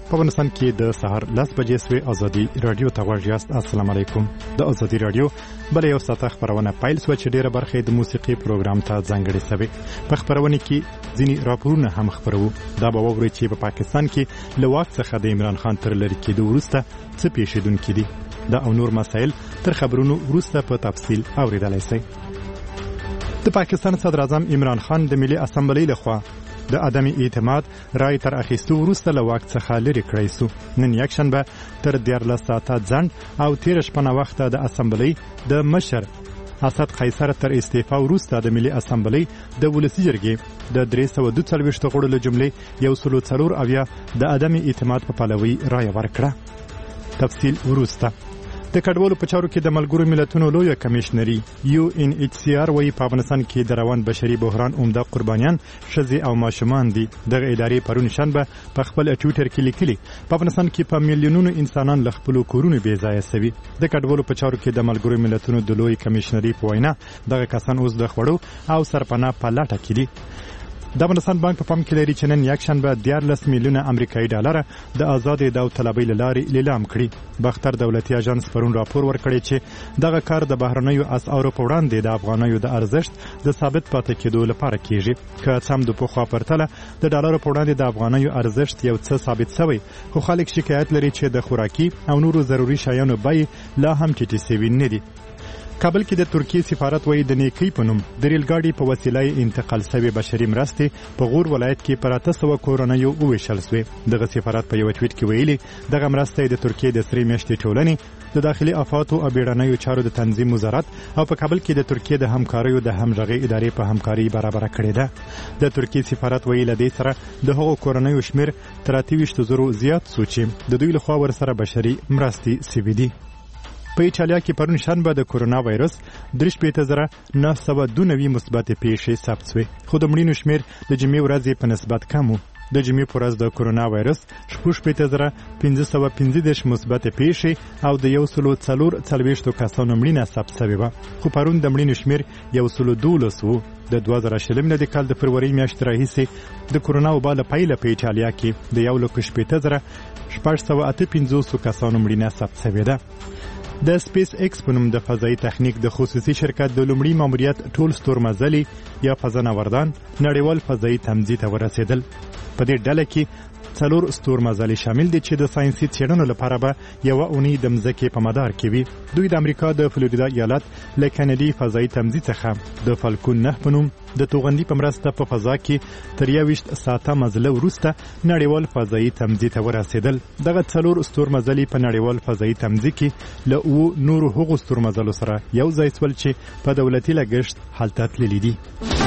په افغانستان کې د سهار 10 بجې سوي ازادي رادیو ته غوږ یاست. السلام علیکم. د ازادي رادیو بل یو ساعته خبرونه پایل سو چې ډیره برخه د موسیقي پروګرام ته ځانګړې سوي. په خبرونه کې ځینی راپورونه هم خبرو. دا به وګورئ چې په پاکستان کې له واک څخه د عمران خان تر لری کېدو وروسته څه پیښیدونکي دي. دا او نور مسایل تر خبرونو وروسته په تفصیل اوریدلای شئ. د پاکستان صدر اعظم عمران خان د ملي اسمبلی لخوا د عدم اعتماد رای تر اخیستو وروسته له واک څخه لرې کړی سو. نن یکشنبه تر 14 ساعته ځنډ او 13 شپه وخت د اسمبلی د مشر اسد قیصر تر استعفا وروسته د ملي اسمبلی د ولسی جرګې د 342 غړو له جملې 140 د عدم اعتماد په پلوي رای ورکړه. تفصیل وروسته. د کډوالو په چارو کې د ملګرو ملتونو لوی کمشنري UNHCR وایي په افغانستان کې د روان بشري بحران عمده قربانیان ښځې او ماشومان دي. دغه ادارې پرون شنبه په خپل ټویټر کې لیکلي په افغانستان کې په میلیونونو انسانان له خپل کورونو بې ځایه شوي. د کډوالو په چارو کې د ملګرو ملتونو د لوی کمشنري په وینا دغه کسان اوس د خوړو او سرپناه په لټه کې دي. د افغانستان بانک په پام کې لري چې نن یکشنبه 14 میلیونه امریکایي ډالر د آزاد داوطلبۍ لارې لیلام کړي. بختر دولتي اژانس پرون راپور ورکړی چې دغه کار د بهرنیو اسعارو په وړاندې د افغانیو د ارزښت د ثابت پاتې کېدو لپاره کیږي. که څه هم د پخوا پرتله د ډالرو په وړاندې د افغانیو ارزښت یو څه ثابت شوی، خو خلک شکایت لري چې د خوراکي او نورو ضروري شیانو بیې لا هم ټیټې شوي نه دي. کابل کې د ترکیې سفارت وایي د نیکی په نوم د ریل ګاډي په وسیله انتقال شوی بشري مرستې په غور ولایت کې پر 800 کورنیو وویشل شوې. دغه سفارت په یو ټویټ کې ویلي دغه مرستې د ترکیې د سری میاشتې ټولنې د داخلي افاتو او بیړنیو چارو د تنظیم وزارت او په کابل کې د ترکیې د همکاریو د همغږي ادارې په همکاري برابر کړې ده. د ترکیې سفارت ویلي لدې سره د هغو کورنیو شمیر تر 28,000 زیات سو چې د دوی لخوا ورسره بشري مرستې سوي دي. په ایټالیا کې پرون شنبه د کورونا وایرس 3,992 مثبت پیښې ثبت شوې، خو د مړینو شمیر د جمعې ورځې په نسبت کم و. د جمعې په ورځ د کورونا وایرس 5,515 مثبت پیښې او د 140 کسانو مړینه ثبت شوې وه، خو پرون د مړینو شمیر 112 و. د 2020 کال د فروری میاشتې راهیسې د کورونا وبا له پیله په ایټالیا کې د 1,658 کسانو مړینه ثبت شوې ده. د سپیس ایکس په نوم د فضایي تخنیک د خصوصي شرکت د لومړي ماموریت ټول ستورمزلي یا فضانوردان نړیوال فضایي تمځي ته ورسېدل. په دې ډله کې 4 ستورمزلي شامل دي چې د ساينسي څېړنو لپاره به یوه اونۍ د مځکې په مدار کې وي. دوی د امریکا د فلوریدا ایالت له کینیډي فضایي تمځي څخه د فالکون 9 په نوم د توغندي په مرسته په فضا کې تر 21 ساعته مزله وروسته نړیوال فضایي تمځي ته ورسېدل. دغه 4 ستورمزلي په نړیوال فضایي تمځي کې له نورو هغو ستورمزلو سره یو ځای شول چې په دولتي لګښت هلته تللي دي.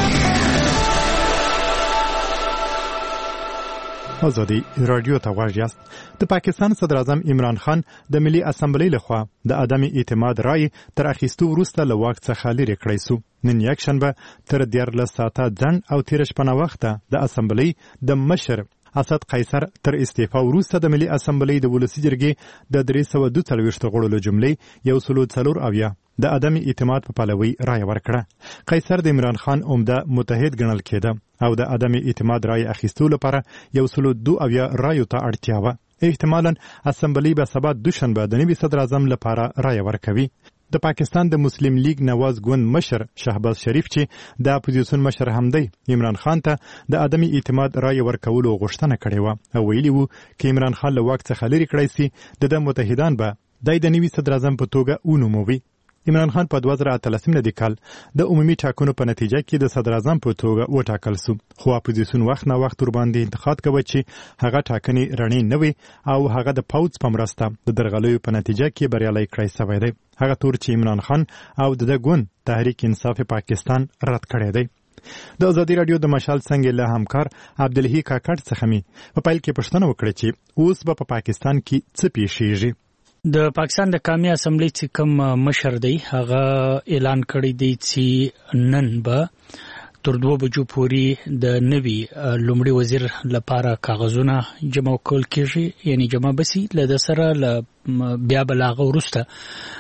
ازادي رادیو ته غوږ یاست. د پاکستان صدر اعظم عمران خان د ملي اسمبلی لخوا د عدم اعتماد رای تر اخیستو وروسته له واک څخه لرې کړی سو. نن یکشنبه تر 14 ساعته ځنډ او 13 شپه وخته د اسمبلی د مشر اسد قیصر تر استعفا وروسته د ملي اسمبلی د ولسی جرګې د 342 غړو له جملې 140 د عدم اعتماد په پلوي رای ورکړه. قیصر د عمران خان عمده متحد ګڼل کېده او د عدم اعتماد رای اخیستو لپاره 102 رایو ته اړتیا وه. احتمالاً اسمبلی به سبا دوشنبه د نوي صدر اعظم لپاره رای ورکوي. د پاکستان د مسلم لیگ نواز ګوند مشر شهباز شریف چې د اپوزیسیون مشر هم دی عمران خان ته د عدم اعتماد رای ورکولو غوښتنه کړې وه او ویلي وو چې عمران خان له واک څخه لرې کړی سي د متحدان به د نوي صدر اعظم په توګه ونوموي. عمران خان په 2013 کال د عمومي ټاکنو په نتیجه کې د صدر اعظم په توګه وټاکل سو، خو اپوزیسیون وخت نه وخت ورباندې انتقاد کوي چې هغه ټاکنې رڼې نه وي او هغه د پوځ په مرسته د درغلیو په نتیجه کې بریالی کړی شوی دی. هغه تور چې عمران خان او د ګوند تحریک انصاف پاکستان رد کړی دی. د ازادي رادیو د مشال څنګه له همکار عبدالهی کاکړ څخه می په پیل کې پوښتنه وکړه چې اوس به په پاکستان کې څه پیښیږي. د پاکستان د قومي اسمبلی چې کوم مشر دی هغه اعلان کړی دی چې نن به تر 2 بجو پورې د نوي لومړي وزیر لپاره کاغذونه جمع کول کېږي، یعنی جمع بسی له سره بیا بلاغه ورسته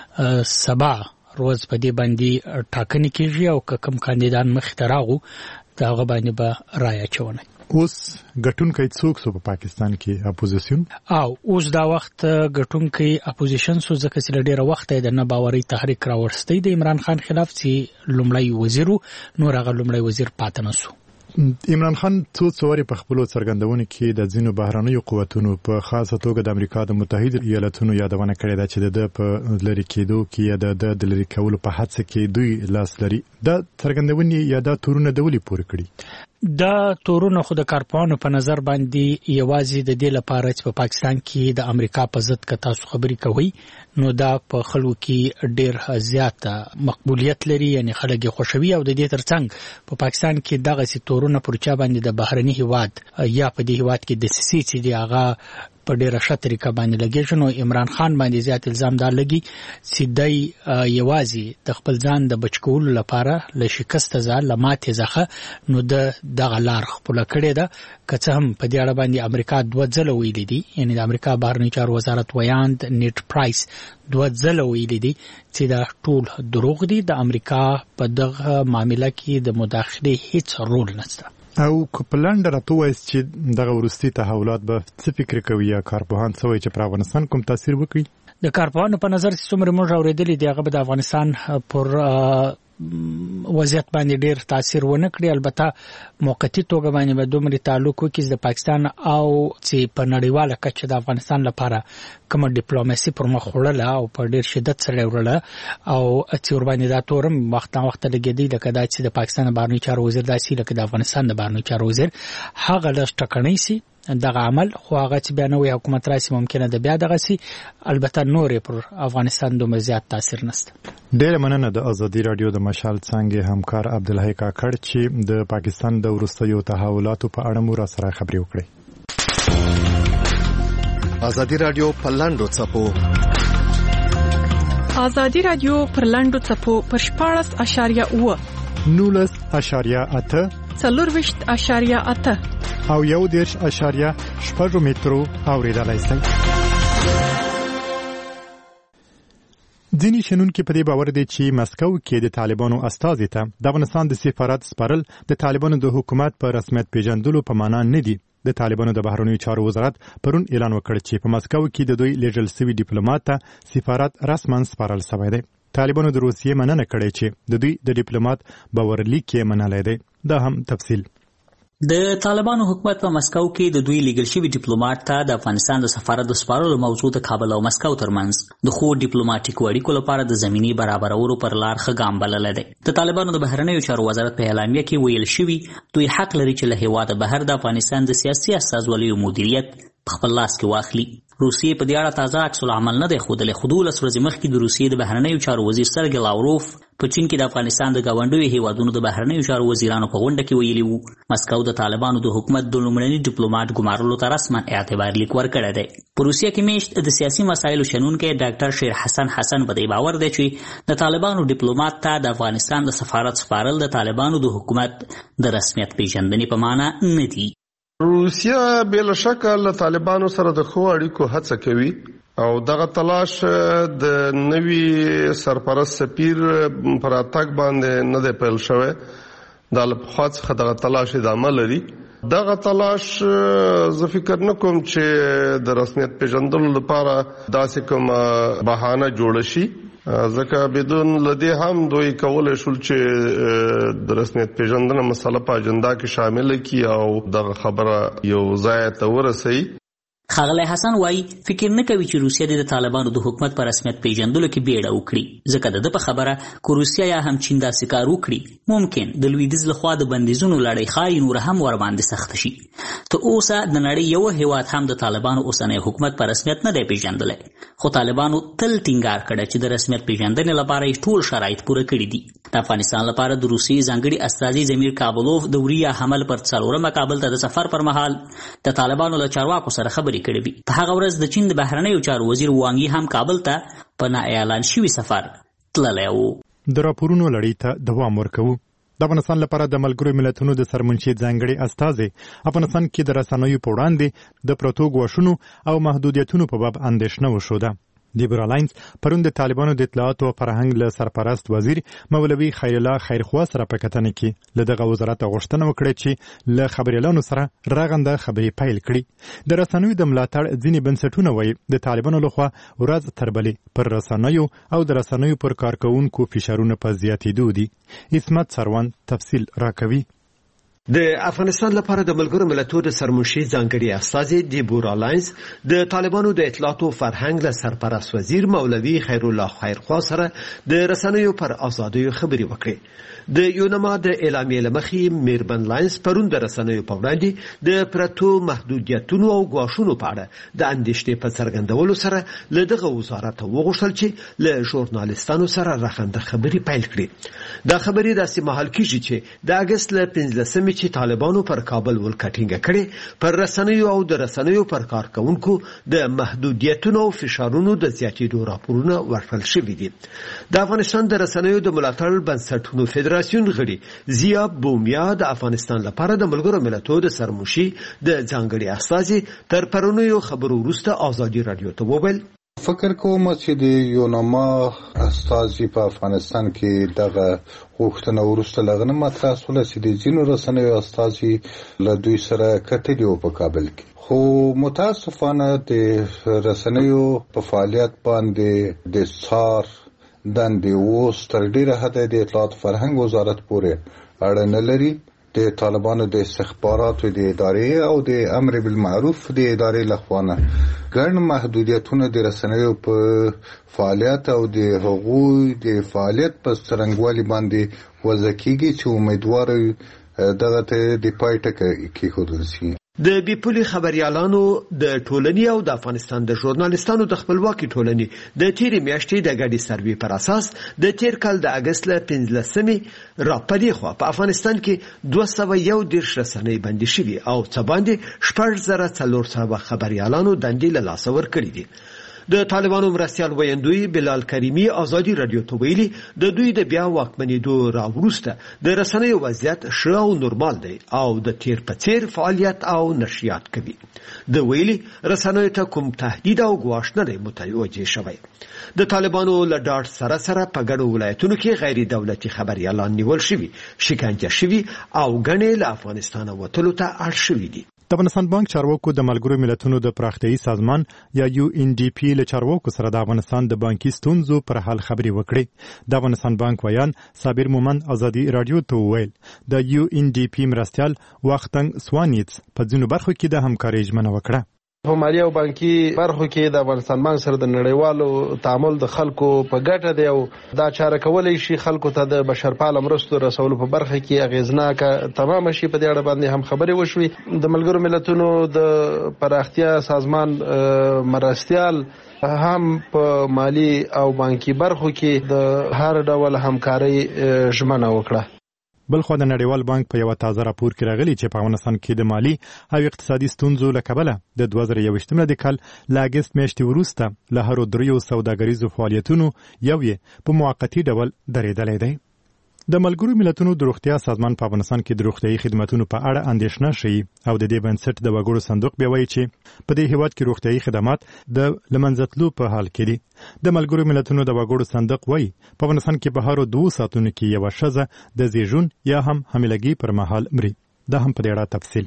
سبا روز په دې باندې ټاکنې کېږي او کوم کاندیدان مخ ته راغو دا هغه باندې به رایه چونه. اوس ګټونکي څوک سو په پاکستان کې اپوزیشن او اوس دا وخت ګټونکي اپوزیشن سو ځکه چې ډیره وخت د نه باوري تحریک راوړستې د عمران خان خلاف چې لومړی وزیر نور هغه لومړی وزیر پاتې نسو. عمران خان څو په خپل څرګندونه کې د ځینو بهرانیو قوتونو په خاصه توګه د امریکا د متحده ایالاتونو یادونه کړې ده چې د په لری کېدو کې د لری کولو په هڅه کې دوی لاس لري. د څرګندونې یا د تورونه د ولي پوره کړي دا تورونه خو د کارپوهانو په نظر باندې یوازې د دې لپاره چې په پاکستان کې د امریکا په ضد که تاسو خبري کوي نو دا په خلکو کې ډېر زیات مقبولیت لري، یعنی خلک خوشوي او د دې ترڅنګ په پاکستان کې دغه سي تورونه پرچا باندې د بهرني هیواد یا په دې هیواد کې د سیسي چې دی هغه په ډیره ښه طریقه باندې لګیږي. نو عمران خان باندې زیات الزام دا لګي چې دای یوازې د خپل ځان د بچکولو لپاره له شکست ځان لماتې ځخه نو دغه لار خپل کړی ده. که څه هم په دې اړه باندې امریکا دوه ځله ویلي دي، یعنی د امریکا بهرنی چارو وزارت ویاند نیټ پرایس دوه ځله ویلي دي چې دا ټول دروغ دي، د امریکا په دغه معاملې کې د مداخله هیڅ رول نشته. او کپلند راته وایي چې دغه ورستي تحولات به څه فکر کوي یا کارپوهان څه وایي چې پر افغانستان کوم تاثیر وکړي؟ د کارپوهانو په نظر چې څومره موږ اوریدلې دی هغه به د افغانستان پر وضعیت باندې ډیر تاثیر ونه کړی. البته موقتی توګه باندې به دومره تعلق وکړي د پاکستان او چې په نړیواله کچه د افغانستان لپاره کوم ډیپلوماسي پر مخ وړله او په ډیر شدت سره وړله او چې ور باندې دا تورم وخت لګیدي لکه دا چې د پاکستان بهرنی چارو وزیر داسې لکه د افغانستان د بهرنی چارو وزیر هغه لږ ټکنۍ سي دغه عمل خو هغه چې بیا نوې حکومت راسي ممکنه ده بیا دغه سي، البته نور پر افغانستان دومره زیات تاثیر نشته. ډېر مننه د ازادي رادیو د مشال څنګه همکار عبدالحی کاکړ چې د پاکستان د وروستیو تحولاتو په اړه مو را سره خبرې وکړې. ازادي رادیو په لاندو څپو ازادي رادیو پر لاندو څپو پر 14.8 19.8 4.8 او 1.8 مترو اوریدلای شئ. ځینې شنونکي په دې باور دي چې مسکو کې د طالبانو استازي ته د افغانستان د سفارت سپارل د طالبانو د حکومت په رسمیت پیژندلو په معنا نه دي. د طالبانو د بهرنیو چارو وزارت پرون اعلان وکړ چې په مسکو کې د دوی لیږل شوي ډیپلوماټ ته سفارت رسما سپارل شوی دی. طالبانو د روسیې مننه کړې چې د دوی د ډیپلوماټ باورلیک یې منلی دی. دا هم تفصیل. د طالبانو حکومت په مسکو کې د دوی لیږل شوي ډیپلوماټ ته د افغانستان د سفارت د سپارلو موضوع د کابل او مسکو ترمنځ د خو ډیپلوماټیکو اړیکو لپاره د زمینی برابرولو پر لار ښه ګام بللی دی. د طالبانو د بهرنیو چارو وزارت په اعلامیه کې ویل شوي دوی حق لري چې له هیواده بهر د افغانستان د سیاسي استازولیو مدیریت په خپل لاس کې واخلي. روسیې په دې اړه تازه عکس العمل نه دی ښودلی، خو 12 ورځې مخکې د روسیې د بهرنیو چارو وزیر سرګی لاوروف په چین کې د افغانستان د ګاونډیو هیوادونو د بهرنیو چارو وزیرانو په غونډه کې ویلي وو مسکو د طالبانو د حکومت د لومړني ډیپلوماټ ګمارلو ته رسما اعتبار لیک ورکړی دی. په روسیه کې میشت د سیاسي مسایلو شنونکی ډاکټر شیر حسن په دې باور دی چې د طالبانو ډیپلوماټ ته د افغانستان د سفارت سپارل د طالبانو د حکومت د رسمیت پیژندنې په معنا نه دي. روسیه بلا شک له طالبانو سره د خو اړیکو هڅه کوي او دغه تلاش د نوي سرپرست سفیر پر اتاک باندې نه دی پیل شوی. د لپخات څخه دغه تلاش ادامه لري. دغه تلاش زه فکر نه کوم چې د رسمیت پیژندلو لپاره داسې کوم بهانه جوړ شي، ځکه بدون لدی هم دوی کولای شول چې د رسمیت پیژندنې مسله په اجنډا کې شامل کړي او دغه خبره یو ځای ته ورسوي. ښاغلی حسن وایي فکر نه کوي چې روسیه د طالبانو د حکومت په رسمیت پیژندلو کې بیړه وکړي، ځکه د ده په خبره که روسیه یا هم چین داسې کار وکړي ممکن د لویدیځ لخوا د بندیزونو لړۍ ښایي نور هم ورباندې سخته شي. تر اوسه د نړۍ یو هیواد هم د طالبانو اوسنی حکومت په رسمیت نه دی پیژندلی، خو طالبانو تل ټینګار کړی چې د رسمیت پیژندنې لپاره یې ټول شرایط پوره کړي دي. د افغانستان لپاره د روسیې ځانګړي استازي زمیر کابلوف د وریا حمل پر 4 کابل ته د سفر پر مهال د طالبانو له چارواکو سره خبرې کړې وي. په هغه ورځ د چین د بهرنیو چارو وزیر وانګي هم کابل ته په نا اعلان شوي سفر تللی و. د راپورونو لړۍ ته دوام ورکوو. د افغانستان لپاره د ملګرو ملتونو د سرمنشي ځانګړي استازي افغانستان کې د رسنیو په وړاندې د پروتو ګواښونو او محدودیتونو په باب اندېښنه وښوده. دیبورا لاینز پرون د طالبانو د اطلاعات او فرهنګ له سرپرست وزیر مولوي خیر الله خیرخوا سره په کتنه کې له دغه وزارت غوښتنه وکړه چې له خبريالانو سره رغنده خبري پیل کړي. د رسنیو د ملاتړ ځینې بنسټونه وایي د طالبانو لخوا ورځ تر بلې پر رسنیو او د رسنیو پر کارکونکو فشارونه په زیاتېدو دي. اسمت سروان تفصیل راکوي. د افغانستان لپاره د ملګرو ملتونو د سرمنشي ځانګړي استازي دیبورا لاینز د طالبانو د اطلاعات او فرهنګ له سرپرست وزیر مولوي خیر الله خیرخوا سره د رسنیو پر ازادۍ خبري وکړي. د یونما د اعلامیې لمخې میربن لاینز پرون د رسنیو په وړاندې د پرتو محدودیتونو او ګواښونو په اړه د اندېښنې په څرګندولو سره له دغه وزارت وغوښتل چې له ژورنالیستانو سره رغنده خبري پیل کړي. دا خبري داسې مهال کېږي چې د اګست له 15 چې طالبانو پر کابل ولکټینګ کړي پر رسنیو او د رسنیو پر کارکونکو د محدودیتونو او فشارونو د زیاتېدو راپورونه ورکړل شوي دي. د افغانستان د رسنیو د ملاتړ بنسټونو فدراسیون غړي زیا بومیا د افغانستان لپاره د ملګرو ملتونو د سرمنشي د ځانګړي استازي تر پرونیو خبرو وروسته ازادي رادیو ته وویل فکر کوم چې د یونما استازي په افغانستان کې دغه غوښتنه ورسته لغنه مطرح شوه چې د جنو رسنیو استازي له دوی سره کتلي او په کابل کې خو متاسفانه د رسنیو په فعالیت باندې د څار دندې اوس تر ډیره حده د اطلاعات فرهنګ وزارت پورې اړه نه لري. د طالبانو د استخباراتو د ادارې او د امر بالمعروف د ادارې لخوا ګڼ محدودیتونه د رسنیو په فعالیت او د حقوقي د فعالیت په څرنګوالي باندې وضع کیږي چې امیدوار دغه ته د پای ټکی کېښودل شي. د بیپولي خبريالانو د ټولنې او د افغانستان د ژورنالیستانو د خپلواکي ټولنې د تیرې میاشتې د ګډي سروې پر اساس د تیر کال د اګست له 15 راپدې خو په افغانستان کې 201 رسنۍ بندي شوي او څه باندې 1400 خبريالانو دندې له لاسه ورکړي دي. د طالبانو مرستيال ویندوی بلال کریمی ازادي رادیو ته ویلي د دوی د بیا واکمنېدو راوروسته د رسنیو وضعیت ښه او نورمال دی او د تیر په څیر فعالیت او نشریات کوي. د ویلي رسنیو ته کوم تهدید او ګواښ نه دی متوجه شوی. د طالبانو له ډاډ سره په ګڼو ولایتونو کې غیر دولتي خبريالان نیول شوي، شکنجه شوي او ګڼې له افغانستان وتلو ته اړ شوي دي. د افغانستان بانک چارواکو د ملګرو ملتونو د پراختیایي سازمان یا UNDP له چارواکو سره د افغانستان د بانکي ستونزو پر حل خبري وکړي. د افغانستان بانک ویان صابر مومند ازادي رادیو ته وویل د UNDP مرستيال وختنګ سوانیتس په ځینو برخو کې د همکارۍ ژمنه وکړه. په مالي او بانکي برخو کې د افغانستان بانک سره د نړیوالو تعامل د خلکو په ګټه دی او دا چاره کولای شي خلکو ته د بشرپاله مرستو رسولو په برخه کې اغیزناکه تمام شي. په دې اړه باندې هم خبرې وشوي. د ملګرو ملتونو د پراختیا سازمان مرستيال هم په مالي او بانکي برخو کې د هر ډول همکارۍ ژمنه وکړه. بلخو د نړیوال بانک په یو تازه راپور کې راغلي چې په افغانستان کې د مالی او اقتصادي ستونزو له کبله د 2021 کال له اګست میاشتې وروسته له هرو دریو سوداګریزو فعالیتونو یو یې په موقتی ډول درېدلی دی. د ملګرو ملتونو د روغتیا سازمان په افغانستان کې د روغتیايي خدماتو په اړه اندېښنه شي او د دې بنسټ د وګړو صندوق بیا وایي چې په دې هیواد کې روغتیايي خدمات د لمنځتلو په حال کې دي. د ملګرو ملتونو د وګړو صندوق وایي په افغانستان کې په هر 2 ساعتونو کې یو ښځه د زیږون یا هم حاملګي پر مهال مري. دا هم په دې اړه تفصیل.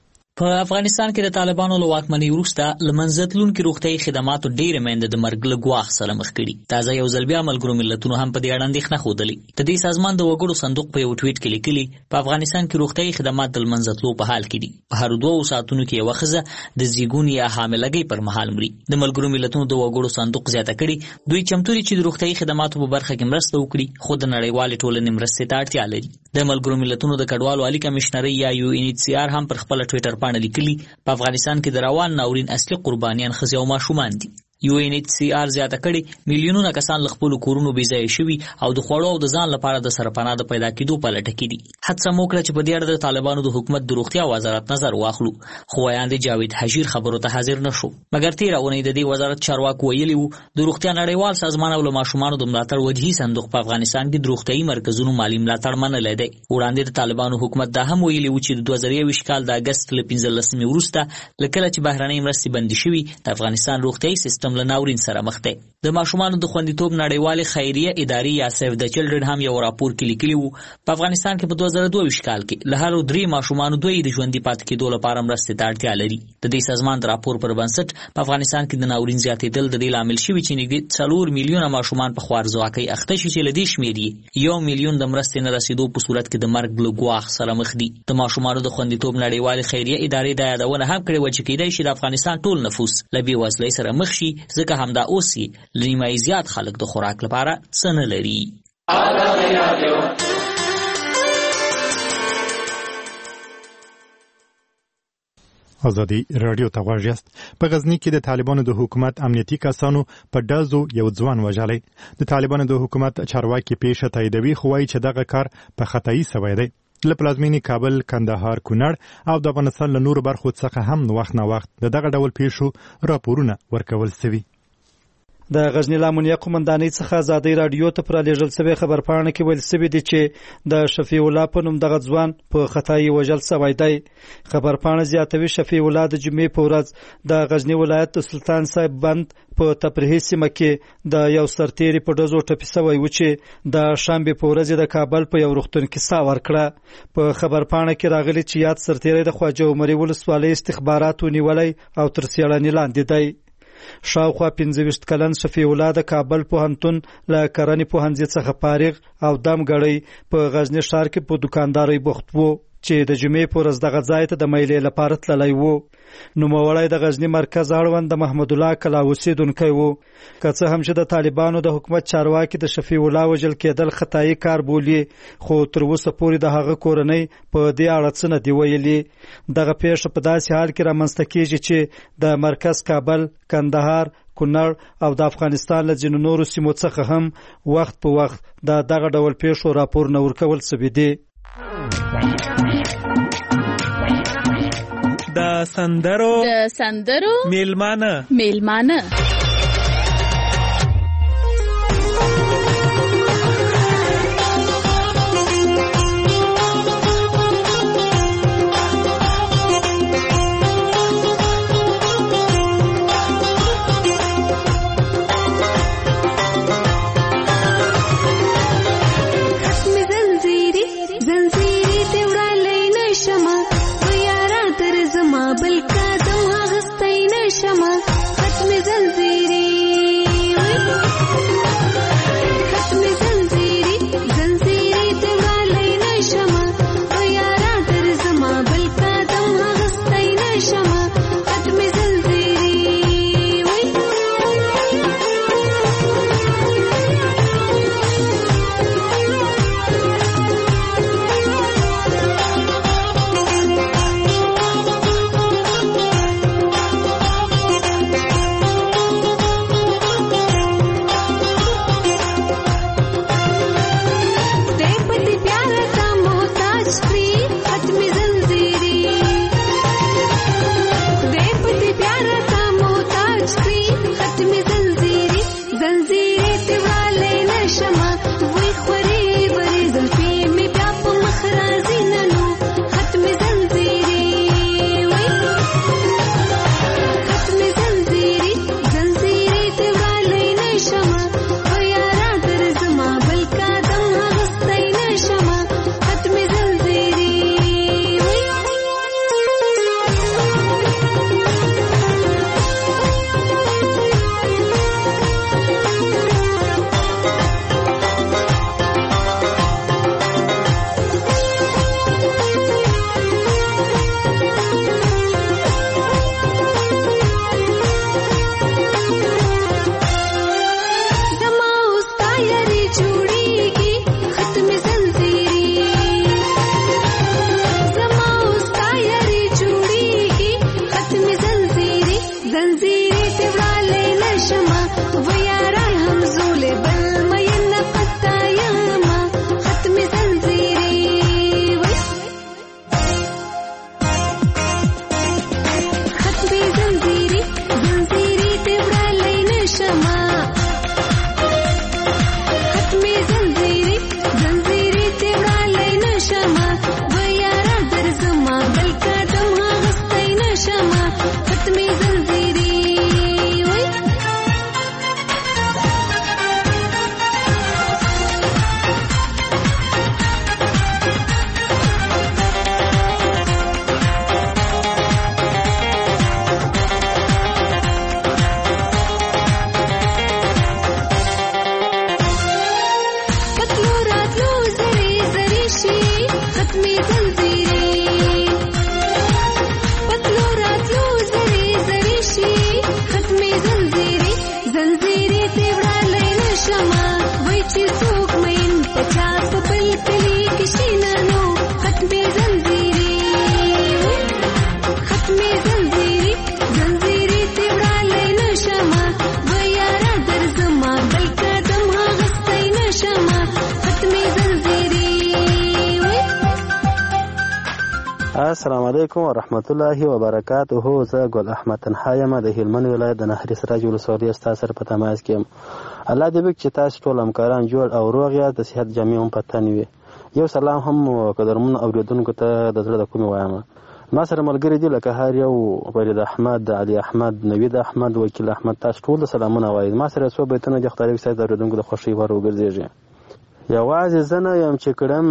په افغانستان کې د طالبانو له واکمنۍ وروسته له منځتلونکو روغتیايي خدماتو ډېرې میندې د مرګ له ګواښ سره مخ کړي. تازه یو ځل بیا ملګرو ملتونو هم په دې اړه اندېښنه ښودلې. د دې سازمان د وګړو صندوق په یو ټویټ کې لیکلي په افغانستان کې روغتیايي خدمات د منځتلو په حال کې دي. په هر 2 ساعتونو کې یو ښځه د زیږون یا حاملګۍ پر مهال مري. د ملګرو ملتونو د وګړو صندوق زیاته کړي دوی چمتو دي چې د روغتیايي خدماتو په برخه کې مرسته وکړي، خو د نړیوالې ټولنې مرستې ته اړتیا لري. د ملګرو ملتونو د کډوالو عالی کمشنري یا UNHCR هم پر خپل ټویټر باندې لیکلي په افغانستان کې د روان ناورین اصلي قربانیان ښځې او ماشومان دي. UNHCR زیاته کړي میلیونونه کسان له خپل کورونو بې ځایه شوي او د خوړو او د ځان لپاره د سرپناه د پیدا کېدو په لټه کې دي. هڅه مو وکړه چې په دې اړه د طالبانو د حکومت د روغتیا وزارت نظر واخلو، خو ویاند جاوید حجیر خبرو ته حاضر نشو. مګر تېره اونۍ د دې وزارت چارواکو ویلي وو د روغتیا نړیوال سازمان او له ماشومانو د ملاتړ وجهي صندوق په افغانستان کې د روغتیايي مرکزونو مالي ملاتړ منلی دی. وړاندې د طالبانو حکومت دا هم ویلي وو چې د 2021 کال د اګست له 15 وروسته له کله چې بهرنۍ مرستې بندي شوي د افغانستان روغتیايي سیستم قسم له ناورین سره مخ دی. د ماشومانو د خوندیتوب نړیوالې خیریه ادارې یا سیف د چلډرن هم یو راپور کې لیکلی وو په افغانستان کې په 2022 کال کې له هر 3 ماشومانو 2 د ژوندۍ پاتې کېدو لپاره مرستې ته اړتیا لري. د دې سازمان د راپور پر بنسټ په افغانستان کې د ناورین زیاتېدل د دې لامل شوی چې نږدې 4 میلیونه ماشومان په خوارځواکۍ اخته شي چې له دې شمېر یې 1 میلیون د مرستې نه رسیدو په صورت کې د مرګ له ګواښ سره مخ دي. د ماشومانو د خوندیتوب نړیوالې خیریه ادارې دا یادونه هم کړې وه چې کېدای شي د افغانستان ټول نفوس له بېوزلۍ سره مخ شي ځکه همدا اوس یې له نیمایي زیات خلک د خوراک لپاره څه نه لري. ازادي رادیو ته غواړئ یاست. په غزنی کې د طالبانو د حکومت امنیتي کسانو په ډزو یو ځوان وژلی. د طالبانو د حکومت چارواکي پیښه تاییدوي خو وایي چې دغه کار په خطایي سوی دی. له پلازمینې کابل، کندهار، کونړ او د افغانستان له نورو برخو څخه هم وخت نه وخت د دغه ډول پیښو راپورونه ورکول سوي. د غزنی لامنیه قومندانۍ څخه ازادي رادیو ته پر لېږل شوی خبرپاڼه کې ویل شوی دی چې د شفیع الله په نوم دغه ځوان په خطایي وژل شوی دی. خبرپاڼه زیاتوي شفیع الله د جمعې په ورځ د غزنی ولایت د سلطان صاحب بند په تفریحي سیمه کې د یو سرتیري په ډزو ټپي شوی و چې د شنبې په ورځ د کابل په یو روغتون کې ساه ورکړه. په خبرپاڼه کې راغلي چې یاد سرتیری د خواجه عمري ولسوالۍ استخباراتو نیولی او تر څېړنې لاندې دی. شاوخوا 15 کلن شفیع الله د کابل پوهنتون له کرنې پوهنځي څخه فارغ او دم غړی په غزنی ښار کې په دکاندارۍ بوخت وو چې د جمعې په ورځ دغه ځای ته د میلې لپاره تللی وو. نوموړی د غزنی مرکز اړوند د محمد الله کلا اوسېدونکی وو. که څه هم چې د طالبانو د حکومت چارواکي د شفیع الله وژل کېدل خطایي کار بولي خو تر اوسه پورې د هغه کورنۍ په دې اړه څه نه دي ویلي. دغه پیښه په داسې حال کې رامنځته کېږي چې د مرکز کابل، کندهار، کونړ او د افغانستان له ځینو نورو سیمو څخه هم وخت په وخت د دغه ډول پیښو راپورونه ورکول شوي دي. د سندرو میلمانه بل قدم هغستی نشمه ختم زنځیر خپل کلی کشینانو ختمې زنځیرې ختمې زنځیرې زنځیرې ته وړاندې نشمه ویاره درځما بل قدم هغستی نشمه ختمې زنځیرې. السلام علیکم ورحمت الله وبرکاته. زه ګل احمد تنها یم د هلمند ولایت د نهري سراج ولسوالۍ استاد سره په تماس کې یم. الله دې وکړي چې تاسو ټول همکاران جوړ او روغ یاست، د صحت جامې هم په تن وي. یو سلام هم قدرمنو اورېدونکو ته د زړه د کومې وایم. ما سره ملګري دي لکه هر یو فرید احمد، علي احمد، نوید احمد، وکیل احمد، تاسو ټول سلامونه وایي. ما سره څو بیتونه د خدای صاحب د اورېدونکو د خوښۍ ور وګرځېږي. یوازې زه نه یم چې کړم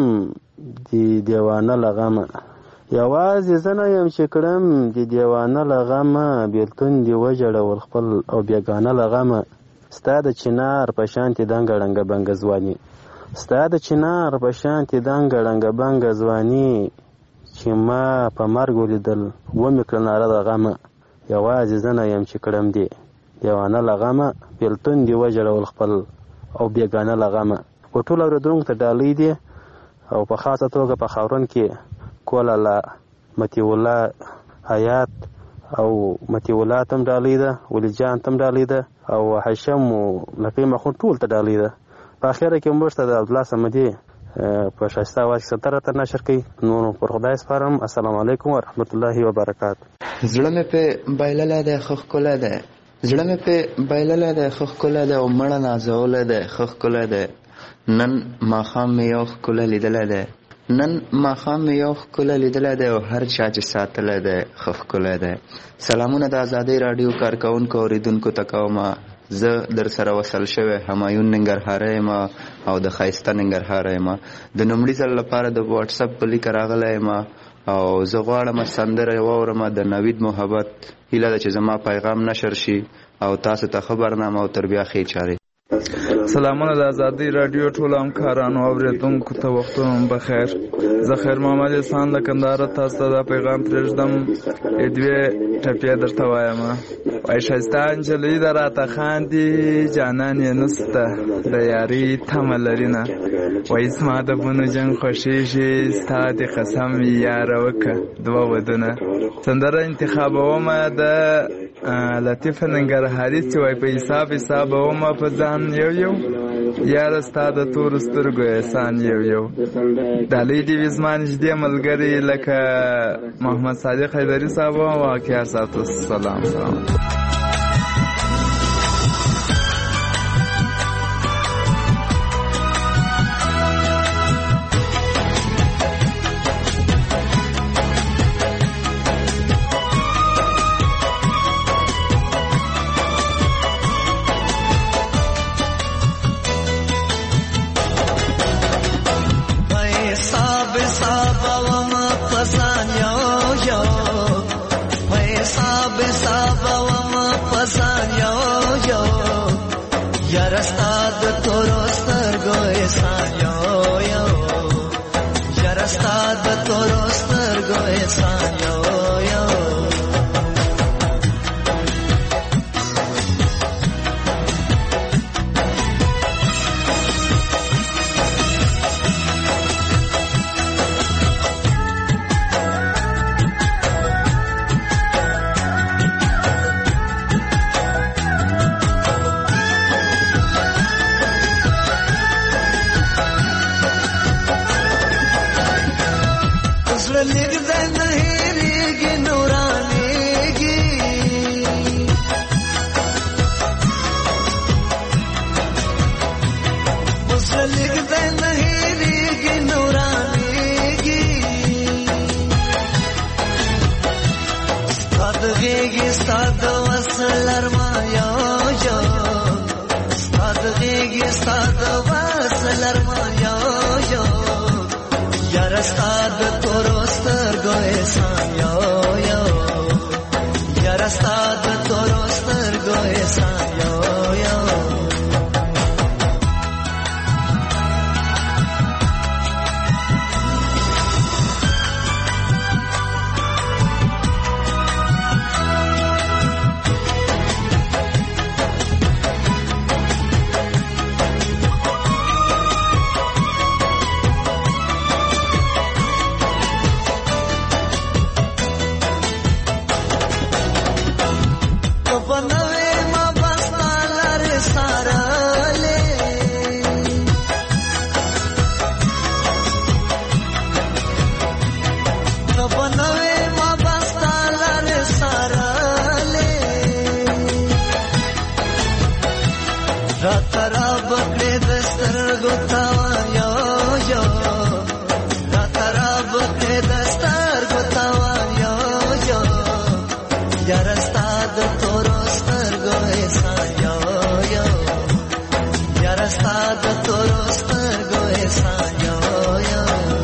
د دیوانه له غمه، یوازې زه نه یم چې کړم د دیوانه له غمه، بېلتون دې وژړول خپل او بېګانه له غمه. ستا د چنار په شانتې دنګه ړنګه بنګه ځواني، ستا د چنار په شانتې دنګه ړنګه بنګه ځواني، چې ما په مرګ ولیدل ومې کړه ناره د غمه. یوازې زه نه یم چې کړم دې دیوانه له غمه، بېلتون دې وژړول خپل او بېګانه له غمه. په ټولو اورېدونکو ته ډالۍ دي او په خاصه توګه په خاورون کې کولاله، مطیع الله حیات او مطیع الله تم ډالۍ ده، ولی جان تم ډالۍ ده او حشم او لقی مخون ټول ته ډالۍ ده. په اخره کې موږ ته د عبدالله صمدي په ښایسته اواز کې سندره تر نشر کوي. نور پر خدای سپارم. السلام علیکم ورحمت الله وبرکاته. زړه مې په بایلله ده خو ښکلی ده، زړه مې په بایلله ده خو ښکلی ده او مړه نازولی ده خو ښکلی ده. نن ماښام مې یو ښکلی لیدلی ده، نن ماښام مې یو ښکلی لیدلی دی او هر چا چې ساتلی دی ښه ښکلی دی. سلامونه د ازادۍ راډیو کارکوونکو اورېدونکو ته کوم. زه در سره وصل شوی همایون ننګرهاری یم او د ښایسته ننګرهاره یم. د لومړي ځل لپاره د واټساپ په لیکه راغلی یم او زه غواړم سندره واورم د نوید محبت. هیله ده چې زما پیغام نشر شي او تاسو ته ښه برنامه او تر بیا ښې چارې. سلامونه د ازادۍ راډیو ټولو همکارانو او اورېدونکو ته وختونه بخیر. زه خیر محمد احسان له کندهاره تاسو ته دا پیغام پرېږدم. دوې ټپې درته وایم. وایي ښایسته نجلۍ ده راته خاندي، جانان یې نسته د یارۍ تمه لري نه. وایي زما د بونو جنګ خوښېږي، ستا دې قسم وي یاره وکړه دوه ودونه. سندره انتخابومه د لطیفه ننګرهاري چې وایي په حساب حسابومه په ځان یو یو، یاره ستا د تورو سترګو احسان یو یو. ډالۍ دې وي زما نږدې ملګري لکه محمد صادق حیدري صاحب او واقعه ساتو. سلام سلام. ګوتوا یو یو را تراب کې دستار ګوتوا یو یو یار استاد تورو سترګو احسان یو یو یار استاد تورو سترګو احسان یو یو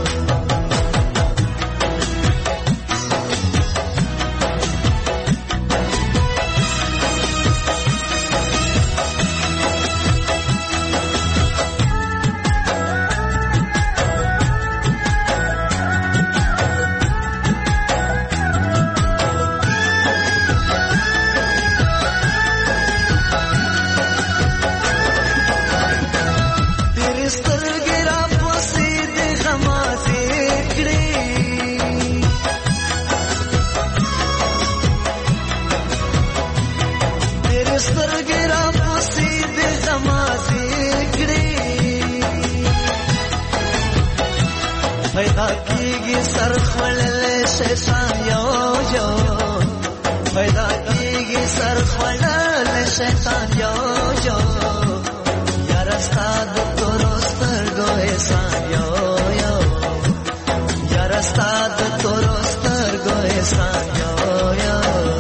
پیدا کیږي سر خړلې شیطان یو یو پیدا کیږي سر خړلې شیطان یو یو یار استاد تورو سترګو احسان یو یو یار استاد تورو سترګو احسان یو یو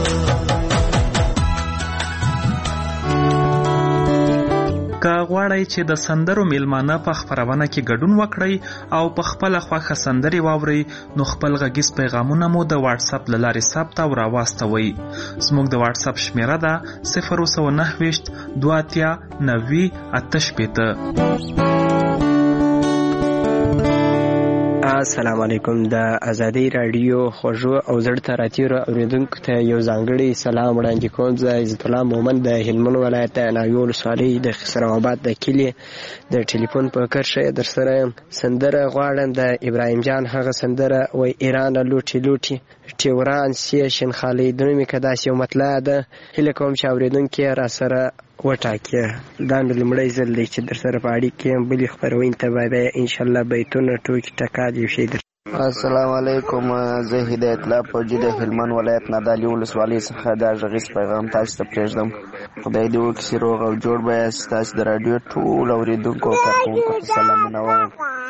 که غواړئ چې د سندرو میلمانه په خپرونه کې ګډون وکړئ او په خپله خوښه سندرې واورئ نو خپل غږیز پیغامونه مو د واتساپ له لارې ثبت او راواستوئ. زموږ د واتساپ شمیره ده 029 2 90 88. السلام علیکم. د ازادي رادیو خوږو او زړه ته راتیرو اوریدونکو ته یو ځانګړی سلام وړاندې کوم. زه عزت الله مومن د هلمند ولایت ناوې ولسوالۍ د خسروآباد د کلي د ټلیفون په کرښه در سره یم. سندره غواړم د ابراهیم جان هغه سندره وای ایران لوټي لوټي ټیوران سی شنخالي د نومې که داسې یو مطلع ده. هیله کوم چې اوریدونکي را سره وټاکي. دا نو لومړی ځل دی چې در سره په اړیکې یم. بلې خپرونې ته به انشاءالله بیتونه ټوکې ټکا یو شی در. السلام علیکم. زه هدایت الله فوجي د هلمند ولایت نادعلي ولسوالۍ څخه دا غږیز پیغام تاسو ته پرېږدم. خدای دې وکړي چې روغ او جوړ به یاست. تاسو د راډیو ټول اورېدونکو او کارکوونکو ته سلامونه وایم.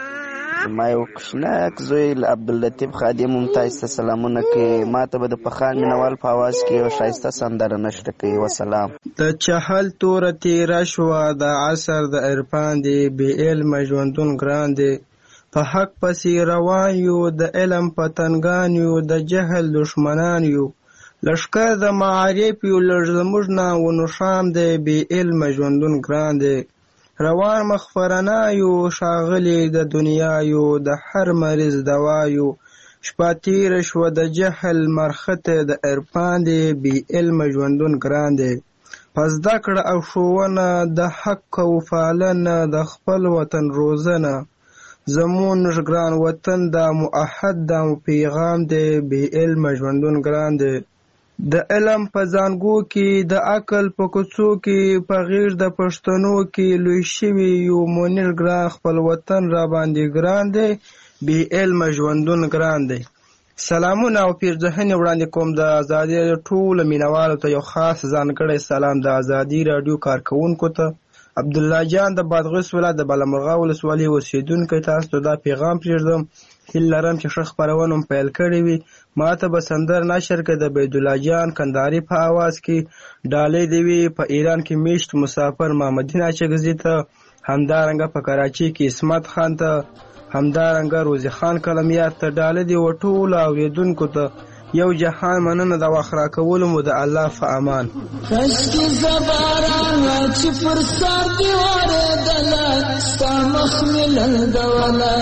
ما یو کوچنک زوی عبداللطیف خادم هم تاسو ته سلامونه کوي. ما ته به د پخان مینوال په اواز کې یو ښایسته سندره نشر کوي. وسلام. د چهل توره تېره شوه د عصر د عرفان دی بې علمه ژوندون ګران دی په حق پسې روان یو د علم پتنګان یو د جهل دشمنان یو لښکر د معارف یو لږ زموږ نه ونښام دی بې علمه ژوندون ګران دی روان مخفرنا یو ښاغلي د دنیا یو د هر مریض دوا یو شپه تېره شوه د جهل مرخته د عرفان دی بې علمه ژوندون ګران دی په زده کړه او ښوونه د حق او پالنه د خپل وطن روزنه زمون ګران وطن دا معهد دا پیغام دی بې علمه ژوندون ګران دی د علم په زانګو کې د عقل په کوڅو کې په غیږ د پښتنو کې لوی شوي یو منیر ګران خپل وطن را باندې ګران دی بې علمه ژوندون ګران دی. سلامونه او پیرزهنې وړاندې کوم د ازادي ټولو مینوالو ته یو خاص ځانګړی سلام د ازادي راډیو کارکوونکو ته. عبدالله جان د بادغیس ولایت د بالامرغه ولسوالۍ اوسېدونکی تاسو ته دا پیغام پرېږدم. هیله لرم چې ښه خپرونه مو پیل کړې وي. ما ته به سندر نشر کړه د عبیدالله جان کندهاري په اواز کې ډالۍ دې وي په ایران کې میشت مسافر محمدین اچکزي ته همدارنګه په کراچۍ کې اسمت خان ته همدارنګه روزي خان کلمیار ته ډالۍ دې وټولو اوریدونکو ته یو جهان مننه د وخت راکولو مو د الله په امان. کشکی زبارانه چې پر سر دی اوریدله ستا مخ مې لنډوله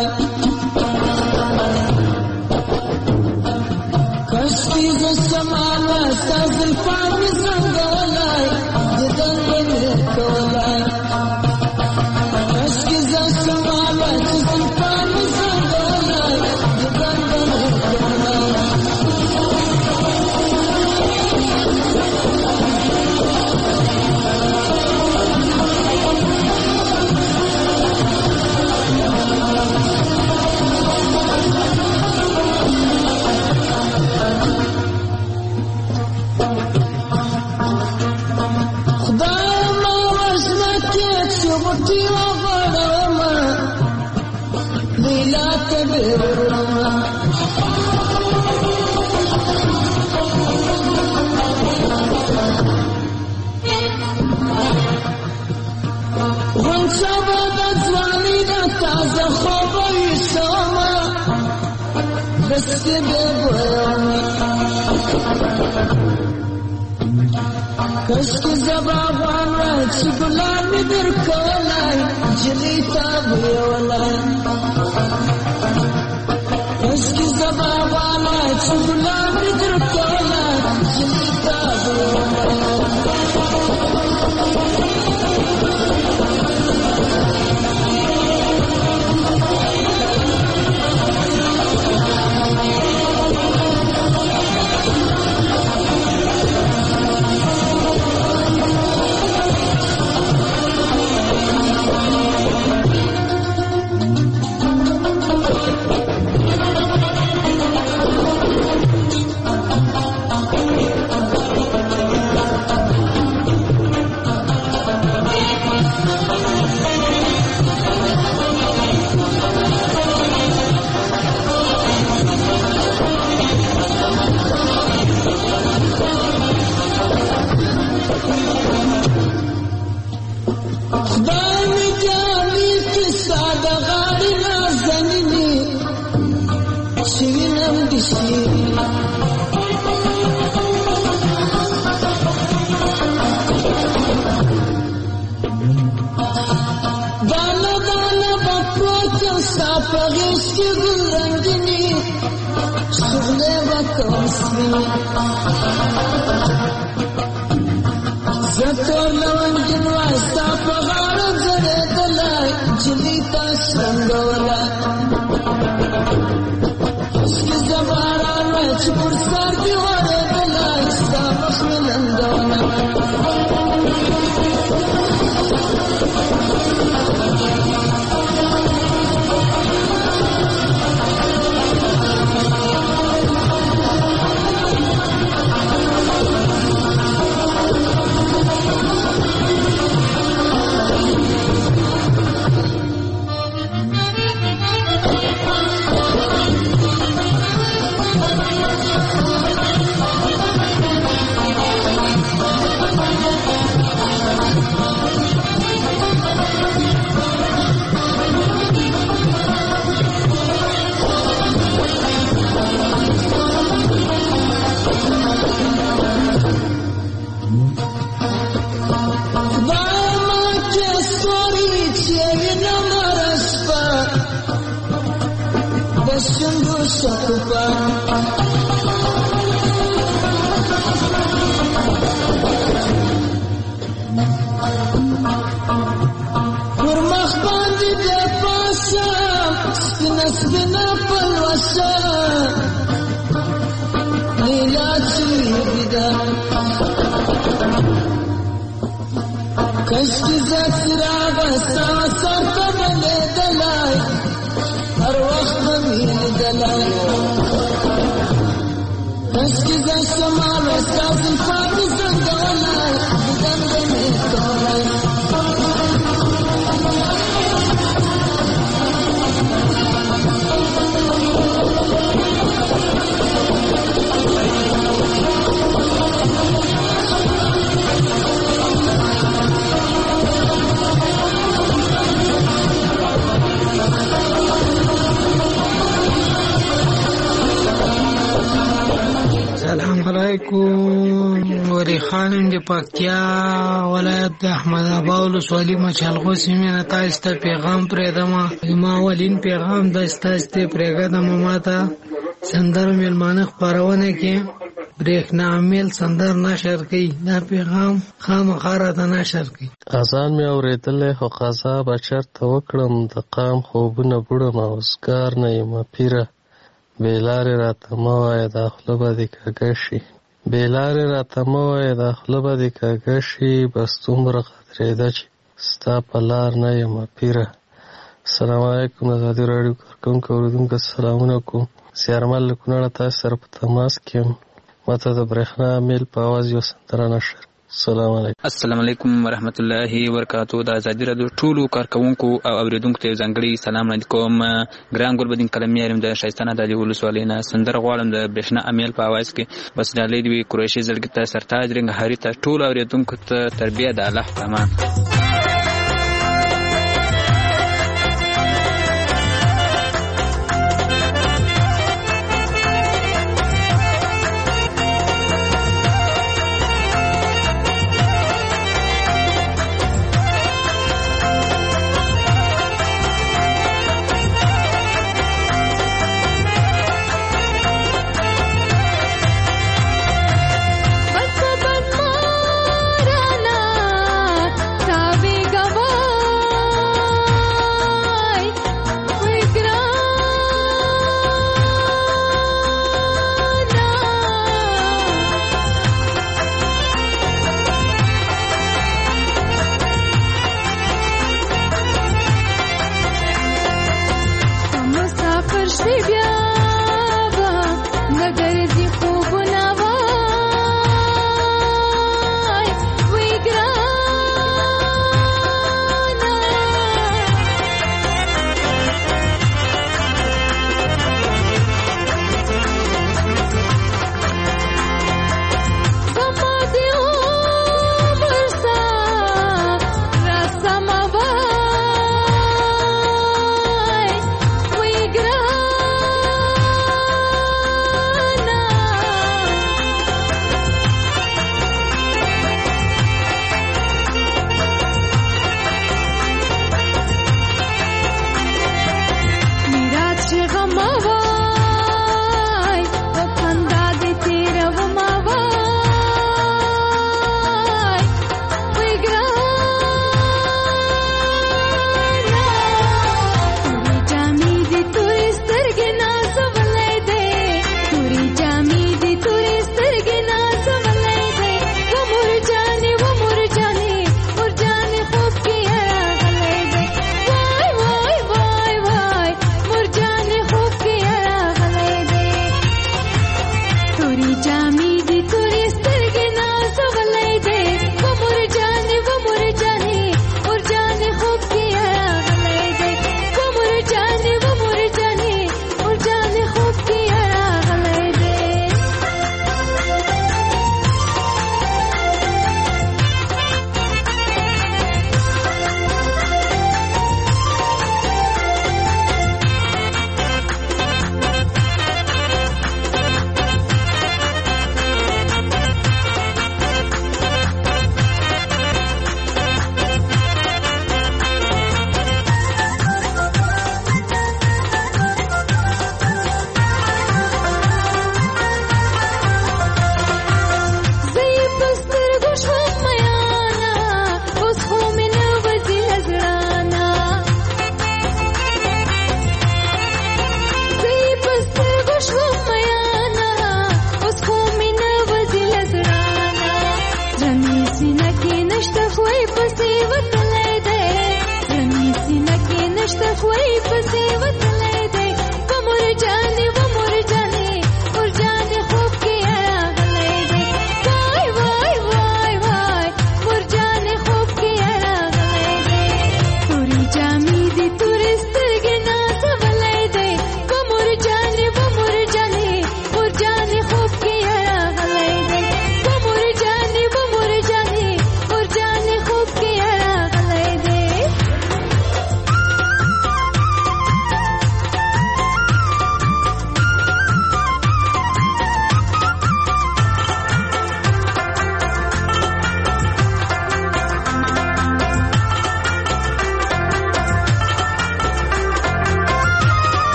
کشکی زه شماله ستا زلفان مې زنګولی دیدن به مې کولی کشکی زه شماله چې زلفان مې زنګولی دیدن به مې کولی دې ورما غنچه به د ځوانۍ د تازه خوبه ویسمه دستې دې ګویمه کشکې زبا غواړه چې ګلان مې درکولی نجلۍ ته ویولی کشکې زبا غواړه چې ګلان مې درکولی نجلۍ ته ویولی زتور لونجن واستا په غاړه ځړېدلی نجلۍ ته شرنګولی کشکې زما راغله چې پر سر دې غوړېدلی ستا مخ مې لنګولی کشکې زه څراغه ستا سر ته بلېدلی هر وخت به مې لیدلی کشکې زه شماله ستا زلفا مې زنګولی دیدن به مې کولی السلام علیکم وری خانم د پکتیا ولایت د احمد آباد ولسوالۍ مچالغو سیمې نه تاسو ته پیغام پرېږدم. ما اولین پیغام د تاسو ته پرېږدم. ماته سندر میلمانه خپرونه کې برېښنا میل سندر نشر کړي. دا پیغام خامخا راته نشر کړي. اذان مې اورېدلی خو قضا به چېرته وکړم د قام خوبونه بوړم اوزګار نه یم پیره بې لارې راته مه وایه دا خوله به دې کږه شي بې لارې راته مه وایه دا خوله به دې کږه شي بس دومره قدرېده چې ستا په لار نه یم پیره. السلام علیکم. ازادي راډیو کارکوونکو اورېدونکو سلامونه کوم. زیارمل له کونړه تاسو سره په تماس کې یم. ماته د برېښنا میل په اواز یو سندره نشر. السلام علیکم ورحمت الله وبرکاتہ. د ازادي رادیو ټولو کارکونکو او اوریدونکو ته ځانګړي سلام وړاندې کوم. ګران ګلبدین قلمي يم د شایستانه د ولسوالۍ نه سندره غواړم د برېښنا امیل په आवाज کې بس ډالۍ دی قریشي زړګي ته سرتاج رنګ هری ته ټولو اوریدونکو ته تربیه د الله په امان. Stop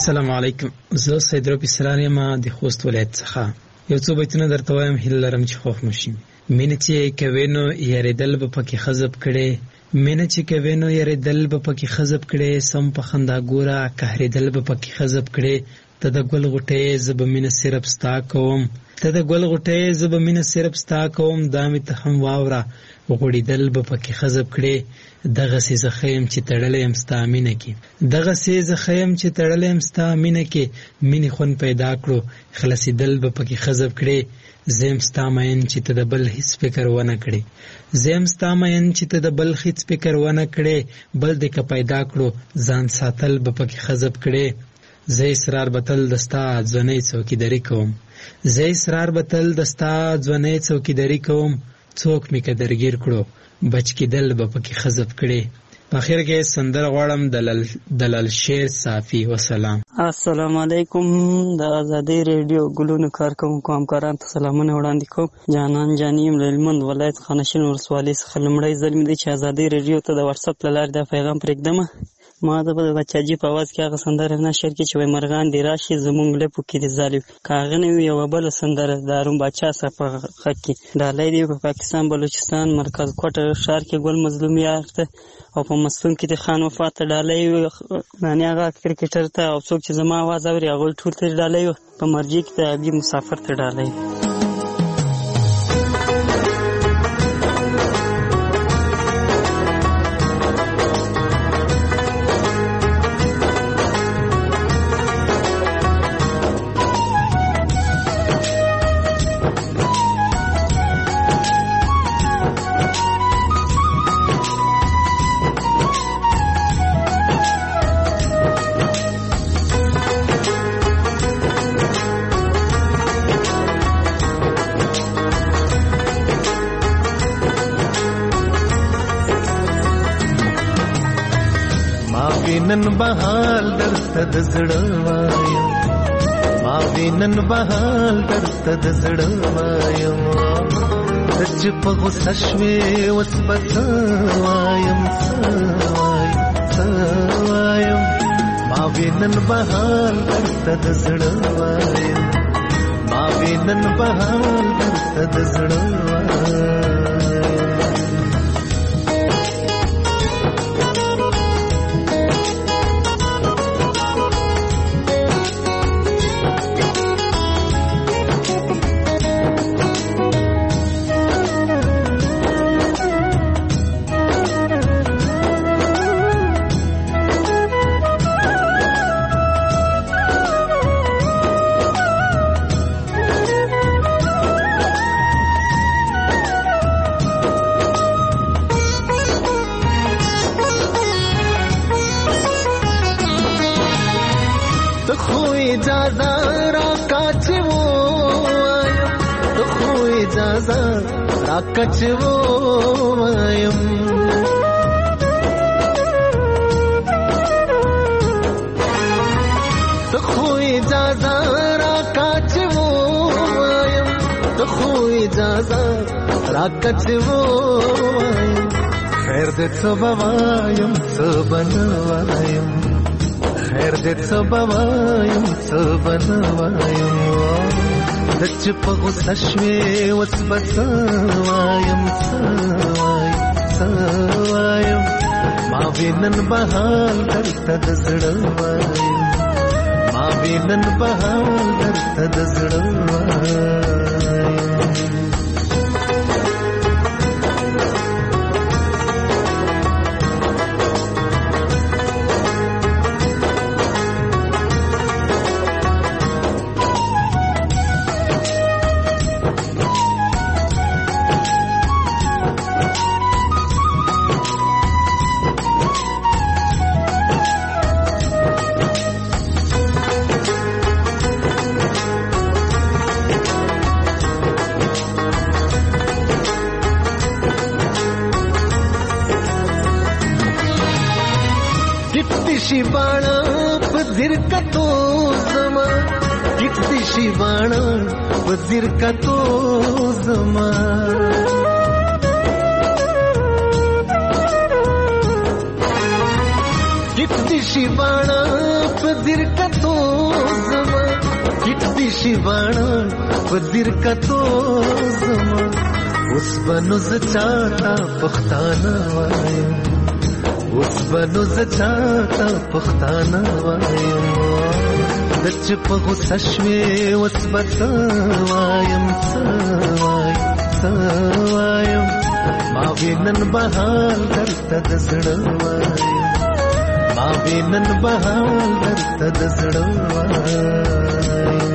السلام علیکم. زه سید ربی سرار یم د خوست ولایت څخه. یو څو بیتونه درته وایم، هیله لرم چې خوښ مو شي. مینه چې کوي نو یاریدل به پکې خزب کړي، مینه چې کوي نو یاریدل به پکې خزب کړي، سم په خندا ګوره قهرېدل به پکې خزب کړي. ته د ګل غوټۍ زه به مینه صرف ستا کوم، ته د ګل غوټۍ زه به مینه صرف ستا کوم، دا مې ته هم واوره غوړېدل به پکې خزب کړي. دغسې زه ښه یم چې تړلی یم ستا مینه کې، دغسې زه ښه یم چې تړلی یم ستا مینه کې، مینې خوند پیدا کړو خلاصېدل به پکې خزب کړي. زه یم ستا مین چې ته د بل هېڅ فکر ونه کړې، زه یم ستا مین چې ته د بل هېڅ فکر ونه کړې، بل دې که پیدا کړو ځان ساتل به پکې خزب کړي. زه اصرار به تل د ستا ځوانۍ څوکیداري کوم، زه اصرار به تل د ستا ځوانۍ څوکیداري کوم، څوک مې که درګیر کړو بچ کېدل به پکې خزب کړي. په اخر کې سندره غواړم دلال شیر صافي. وسلام. السلام علیکم. د ازادۍ ریډیو ګلونو کارکوونکو همکارانو ته سلامونه وړاندې کوم. جانان جاني یم له هلمند ولایت خانشین ولسوالۍ څخه. لومړی ځل مې دی چې ازادۍ ریډیو ته د واتساپ له لارې دا پیغام پرېږدمه. ما د بچاجي په اواز کې هغه سندره نشر کړي چې وایي مرغان دې راشي زمونږ لپو کې دې ځالي. که هغه نه وي یوه بله سندره د هارون باچا څخه په غږ کې ډالۍ دی په پاکستان بلوچستان مرکز کوټه ښار کې ګل مظلوم یار ته، او په مصلون کې د خان وفا ته ډالۍ یعنې هغه کرکټر ته، او څوک چې زما اواز اوري هغوی ټول ته ډالۍ، په مرجع کې د ابي مسافر ته ډالۍ. نن بهال درته د زړه وایم، ما وینن بهال درته د زړه وایم، ته چې په غوسه شوې اوس به څه وایم څه وایم، ما وینن بهال درته د زړه وایم، ما وینن بهال درته د زړه وایم. کچو وایم ته خو اجازه را کچو وایم، ته خو اجازه را کچو وایم، خیر دې څه بوایم څه بنوایم، خیر دې څه بوایم څه بنوایم، د چې په غوسه شوې اوس به څه وایم څه وایم، ما وینن بهال درته د زړه وایم، ما وینن بهال درته د زړه وایم. शिबाणा पदिर का तो जमा, कितनी शिबाणा पदिर का तो जमा, कितनी शिबाणा پدیر کتو زما کټ دی شیوانا پدیر کتو زما اوس بنو زچاتا پښتانه وایم اوس بنو زچاتا پښتانه وایم دچ په غوسه شوې اوس بتا وایم وایم ما وینن بهال درته د زړه وایم ما وینن بهال درته د زړه وایم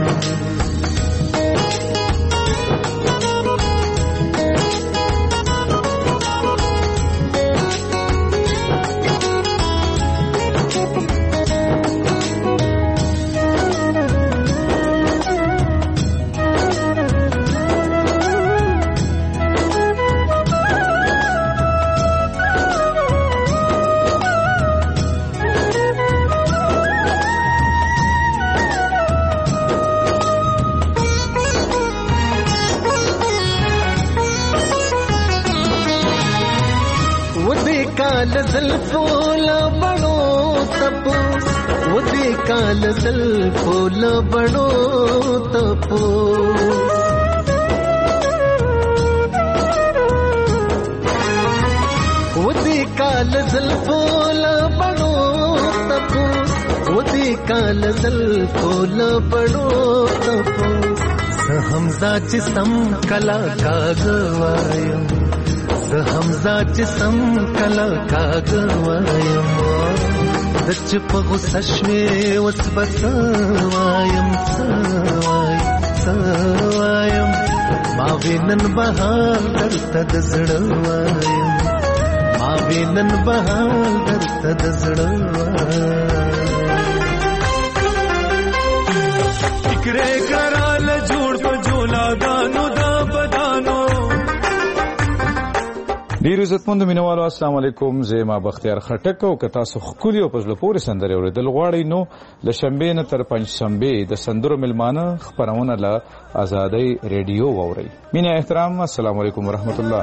زلفولا بڑو تپوس ودی کال زلفولا بڑو تپوس ودی کال زلفولا بڑو تپوس ودی کال زلفولا بڑو تپوس حمزہ جسم کلا کاغوایم حمزہ جسم کلا کاغوایم دچ په غوسه شوې اوس بتا وایم وایم ما وینن بهال درته د زړه وایم ما وینن بهال درته د زړه وایم فکرې کرال جوړ په جولاګانو دا بدانو. ډیر عزتمند مینوالو السلام علیکم. زه ما بختیار خټک او که تاسو خولي او پزله پورې سندره اوریدل غواړئ نو د شنبې نه تر پنځشنبې د سندرو ملمانه خبرونه له آزادۍ ریډیو واورئ. مینه احترام السلام علیکم ورحمت الله.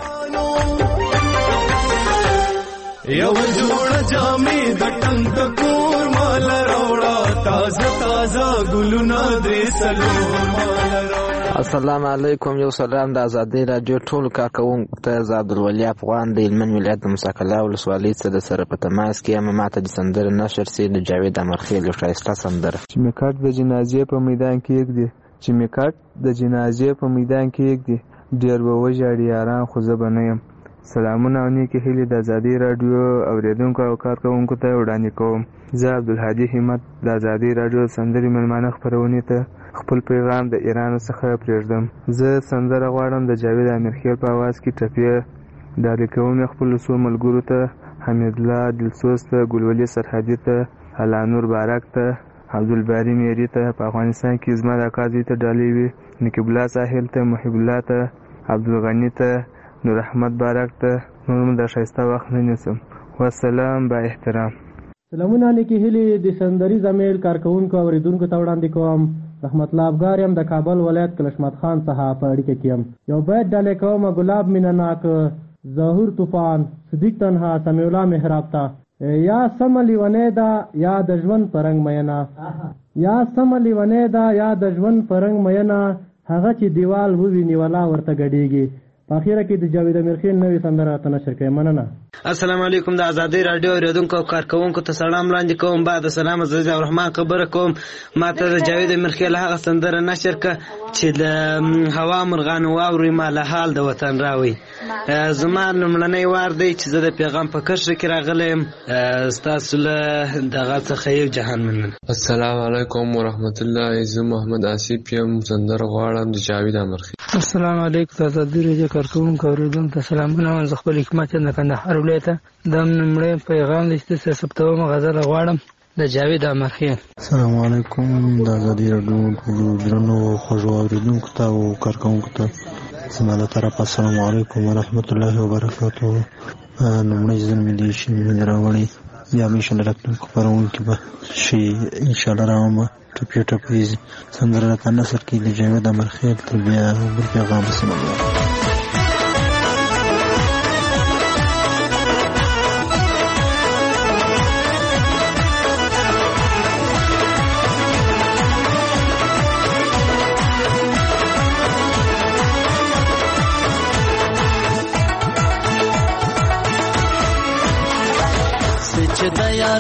یو جوړ جامې د ټنګ کور مال راوړه تازه تازه ګلونه دې سلور مال راوړه. السلام علیکم. یو سلام د آزادۍ رادیو ټول کارکوونکو ته. زه عبدالولي افغان د هلمند ولایت د موسی قلعه ولسوالۍ څخه د سره په تماس کې یم. ماته د سندرې نشر سي د جاوید امرخیل یو ښایسته سندره. چې مې کټ د جنازې په میدان کې یږدي چې مې کټ د جنازې په میدان کې یږدي ډېر به وژاړي یاران خو زه به نه یم. سلامونه او نیکې هیلې د آزادۍ راډیو اورېدونکو او کارکوونکو ته وړاندې کوم. زه عبدالهادي همت د آزادۍ راډیو سندرې مېلمانه خپرونې ته خپل پیغام د ایران څخه پرېږدم. زه سندره غواړم د جاوید امیرخیل په اواز کې ټپې ډالۍ کوم خپلو څو ملګرو ته، حمیدالله دلسوز ته، ګلولي سرحدي ته، الله نور بارک ته، عبدالباري میري ته. په افغانستان کې زما د اکا زوی ته ډالۍ وي، نقیب الله ساحل ته، محب الله ته، عبدالغني ته، نور احمد بارک ته. نور م د ښایسته وخت نه نیسم. والسلام با احترام. سلامونه نیکې هیلې د سندریز امیل کارکوونکو او اوریدونکو ته وړاندې کوم. رحمت الله افګار یم د کابل ولایت کلشمت خان څخه په اړیکه کې یم. یو بیت ډالۍ کوم ګلاب مینه ناک، ظهور طوفان، صدیق تنها، سمیع الله محراب ته. یا سمه لیونی ده یا د ژوند په رنګ مینه، یا سمه لیونی ده یا د ژوند په رنګ مینه، هغه چې دیوال وویني ولا ورته ګډېږي. په اخیره کې د جاوید امیرخیل نوې سندره ته نشر کوي. مننه. السلام علیکم. د آزادۍ راډیو اوریدونکو او کارکوونکو ته سلام وړاندې کوم. بعد سلام عزیز الرحمن خبره کوم. ماته د جاوید امیرخیل هغه سندره نشر که چې د هوا مرغانو واوري ما له حال د وطن راوي. زما لومړنی وار دی چې زه د پیغام په کرښه کې راغلی یم. ستاسو له دغه څخه یو جهان مننه. السلام علیکم ورحمت الله. زه محمد آصف یم. سندره غواړم د جاوید امیرخیل. السلام علیکم. د آزادۍ راډیو کارکوونکو او اوریدونکو ته سلامونه. زه خپل حکمت یم د کندهار ولایت. دا لومړی پیغام دی چې ثبتوم غزل غواړم د جاوید امیرخیل. السلام علیکم. د آزادۍ راډیو ټولو درنو خوږو اوریدونکو ته او کارکوونکو ته زما له طرفه السلام علیکم ورحمت الله وبرکاتو. لومړی ځل مې دی چې مې راوړی، بیا مې انشاءالله راتلونکو خپرونکو به شي انشاءالله راوړمه. ټپې ټپې سندره راته نثر کې د جاوید امیرخیل. تر بیا بل پیغام سلام علیکم.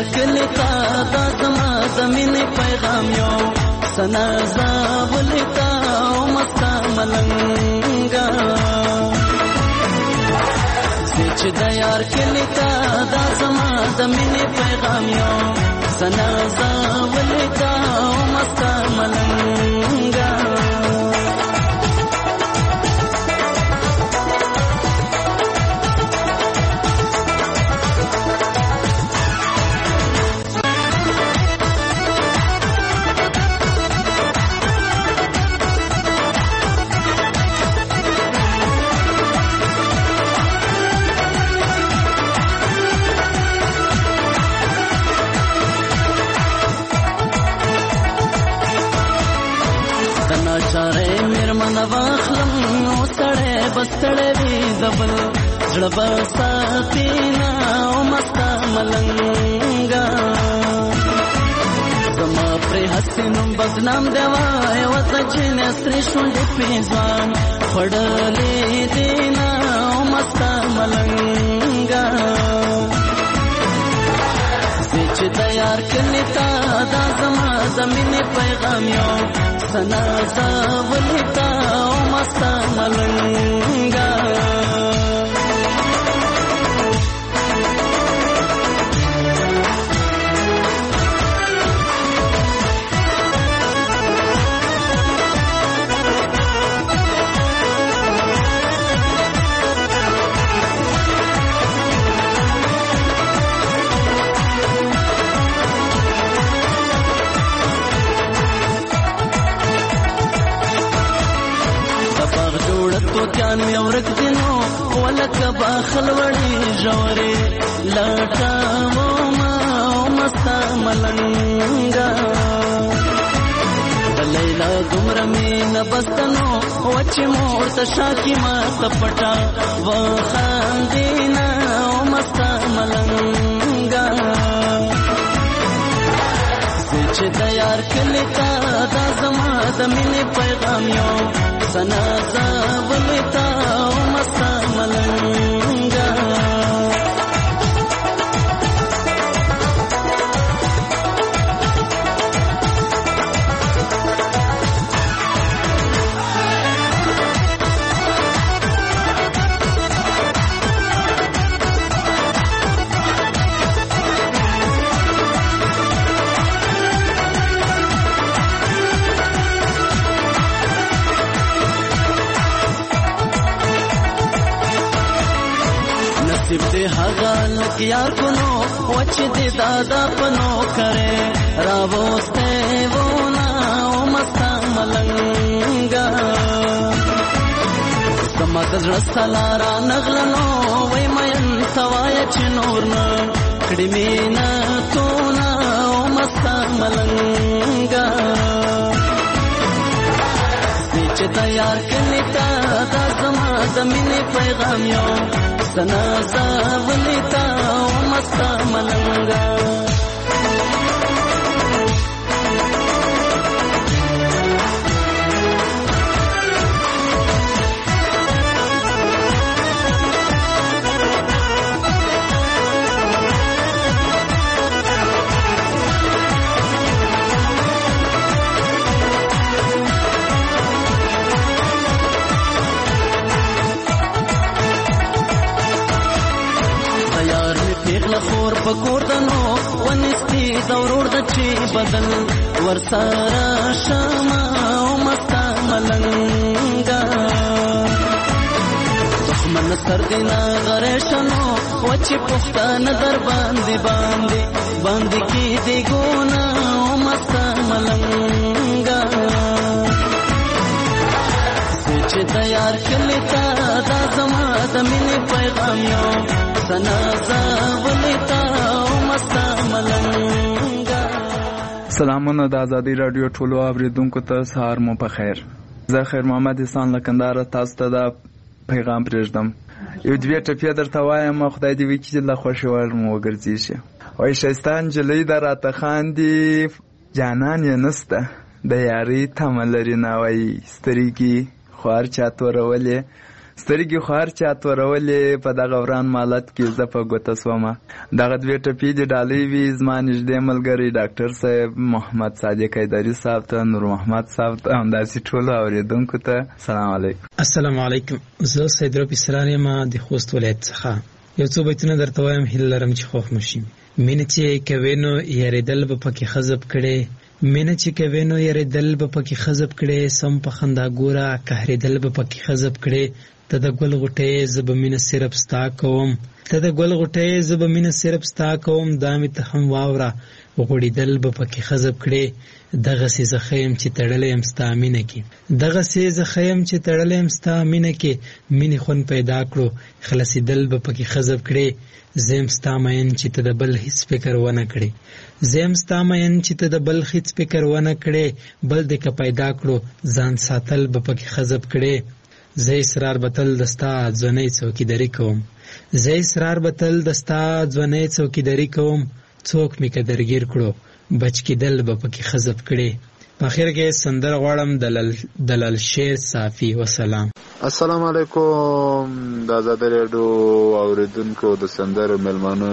کلی تا دا زما د مینې پیغام یو سنا زاولی تا او مستا ملنګا چې د یار کلی تا دا زما د مینې پیغام یو سنا زاولی تا او مستا ملنګا چاره میرمن واخلم نو سړی بستړی وي دبل زړه به ساتي نه او مستا ملنګا زما پرې هسې نوم بدنام دی وای وځه چې نسرې شونډې پې ځوان خوړلې دي نه او مستا ملنګا چې د یار کلی تا دا زما د مینې پیغام یو سنا زاولی تا او مستا ملنګا توتیان می ورک دینو ولک باخل وړي جوړي لټاو ما مستا ملنګا لیلا دومره مینه بستنو وچ مور ته شاکی ما تپټا و خاندینا مستا ملنګا چې د یار کلی تا دا زما د مینې پیغام یو سنا زاولی تا او مستا ملنګا نصیب دې هغه لک یار کنو وچ دې دادا پنو کرے راوسته ونا او مستا ملنګا سما د زړه سلارا نغلنو وای مېن سوای چې نور نه کړي مینا تو نا او مستا ملنګا چې د یار کلی تا دا زما د مینې پیغام یو سنا زاولی تا او مستا ملنګا خور پکور دنو ونستی دورور د چی بدل ورسارا شما او مستا ملنګا دښمن سر دینا غریشنو وچ پښتن در باندې کی دی ګونا او مستا ملنګا چې د یار کلی تا دا زما د مینې پیغام یو سنا زاولی تا او مستا ملنګا. سلامونه د ازادي رادیو ټولو اوریدونکو ته سهار مو په خیر. زه خیر محمد احسان له کندهار تاسو ته دا پیغام پرېږدم. یو دوې ټپې درته وایم خدای دې وکړي چې له خوښې وړ مو وګرځېږي. وایي ښایسته نجلۍ ده راته خاندي جانان یې نسته د یارۍ تمه لري نه وایي سترګې خوار چا تورولې سترګې خو هر چا تورولې په دغه وران مالت کې زه په ګوته سومه. دغه دوې ټپې دې ډالۍ وي زما نږدې ملګری ډاکټر صاحب محمد صادق حیدري صاحب ته، نور محمد صاحب ته، همداسې ټولو اورېدونکو ته سلام علیکم. السلام علیکم. زه سید رب اسرار یم د خوست ولایت څخه. یو څو بیتونه درته وایم، هیله لرم چې خوښ مو شي. مینه چې کوې نو یارېدل به پکې خزب کړې، مینه چې کوې نو یارېدل به پکې خزب کړې، سم په خندا ګوره قهرېدل به پکې خزب کړې. ته د ګل غوټۍ زه به مینه صرف ستا کوم، ته د ګل غوټۍ زه به مینه صرف ستا کوم، دا مې ته هم واوره غوړېدل به پکې خزب کړې. دغسې زه ښه یم چې تړلی یم ستا مینه کې، دغسې زه ښه یم چې تړلی یم ستا مینه کې، مینې خوند پیدا کړو خلاصېدل به پکې خزب کړې. زه یم ستا مین چې ته د بل هېڅ فکر ونه کړې، زه یم ستا مین چې ته د بل هېڅ فکر ونه کړې، بل دې که پیدا کړو ځان ساتل به پکې خزب کړې. زه اصرار به تل د ستا ځوانۍ څوکیداري کوم، زه اصرار به تل د ستا ځوانۍ څوکیداري کوم، څوک مې که درګیر کړو بچ کېدل به پکې خزب کړې. په اخر کې سندره غواړم دلال شیر صافي. وسلام. السلام علیکم. د آزادۍ راډیو اوریدونکو د سندرو میلمانو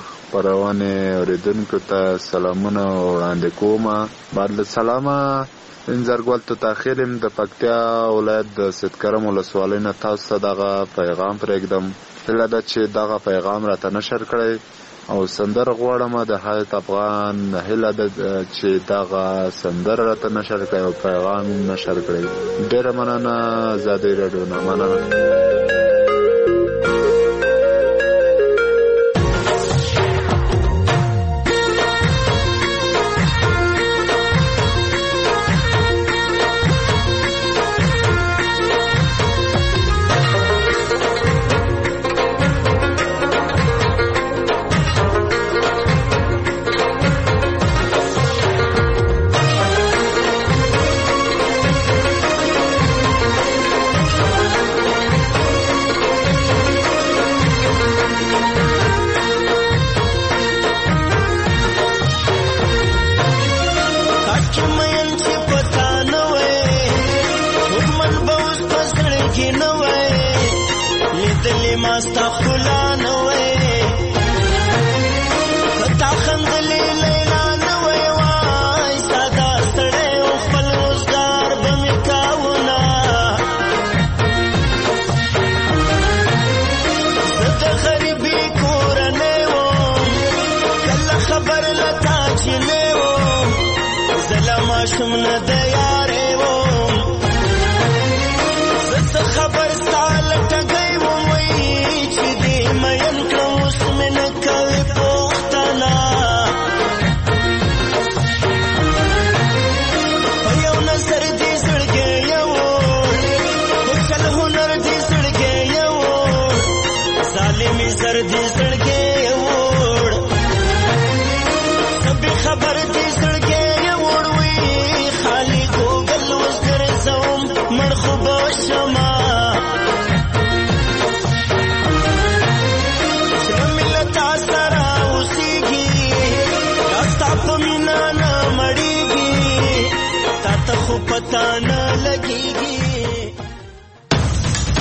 خپرونې اوریدونکو ته سلامونه وړاندې کوم. بعد سلامه انزرګل تو تاخیرم د پکتیا ولایت د سیدکرم ولسوالۍ نه تاسو ته دغه پیغام پرېږدم. هیله ده چې دغه پیغام راته نشر کړئ او سندره غواړم د حیات افغان هیله ده چې دغه سندره راته نشر کړئ او پیغام نشر کړئ. ډېره مننه. آزادۍ راډیو نه مننه. पता न लगेगी